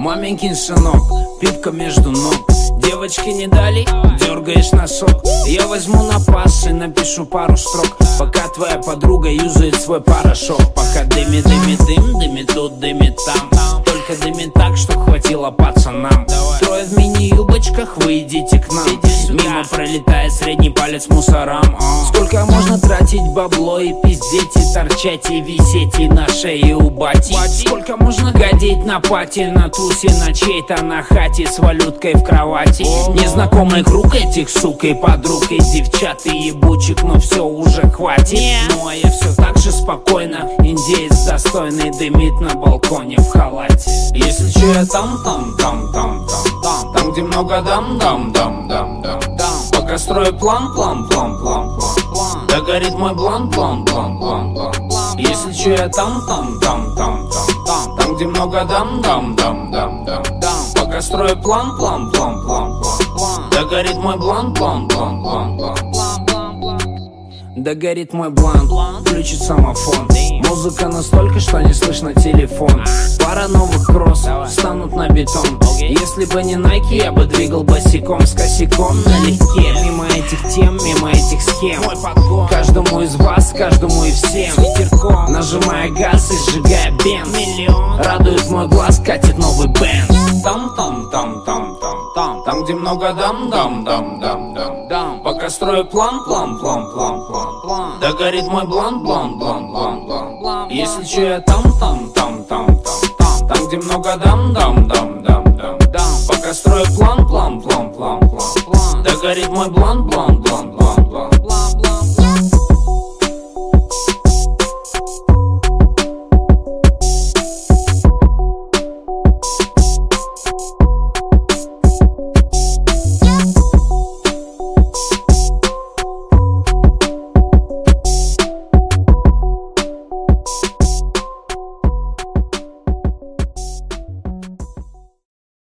Маменькин сынок, пипка между ног. Девочки не дали, дергаешь носок. Я возьму на пас и напишу пару строк, пока твоя подруга юзает свой порошок. Пока дымит, дымит, дым, дымит тут, дымит там. Только дымит так, чтоб хватило пацанам. Трое в мини-юбочках, вы идите к нам. Мимо пролетает средний палец мусорам. Сколько можно тратить бабло и пиздеть, и торчать, и висеть, и на шее у бати? Сколько можно гадить на пати, на тусе, на чьей-то на хате, с валюткой в кровати? Незнакомый круг этих сук и подруг, и девчат, и ебучек, но все уже хватит. Ну а я все так же спокойно, индеец достойный, дымит на балконе в халате. Если че, я там, где много дам. Пока строю план. Да горит мой план. Если че, я там, где много дам. Пока строю план. Да горит мой план. Да горит мой блант, включит самофон. Музыка настолько, что не слышно телефон. Пара новых кросс встанут на бетон. Если бы не Nike, я бы двигал босиком с косяком налегке. Мимо этих тем, мимо этих схем. Каждому из вас, каждому и всем. Нажимая газ и сжигая бенз. Радует мой глаз, катит новый бенд. Там, где много дам. Пока строю план. Да горит мой план. Если че, я там, где много дам. Пока строю план. Да горит мой план.